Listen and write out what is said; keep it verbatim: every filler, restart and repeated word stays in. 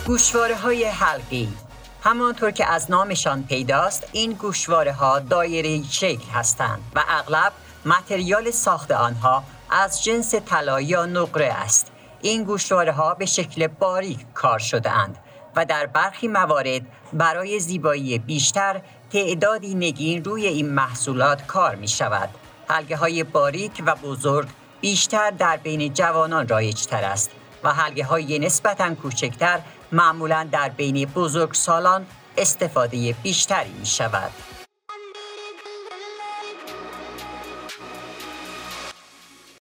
گوشواره‌های حلقی. همانطور که از نامشان پیداست، این گوشواره‌ها دایره‌ای شکل هستند و اغلب متریال ساخت آنها از جنس طلا یا نقره است. این گوشواره‌ها به شکل باریک کار شده‌اند و در برخی موارد برای زیبایی بیشتر تعدادی نگین روی این محصولات کار می شود. حلقه‌های باریک و بزرگ بیشتر در بین جوانان رایج‌تر است و حلقه‌های نسبتاً کوچکتر معمولاً در بین بزرگسالان استفاده بیشتری می شود.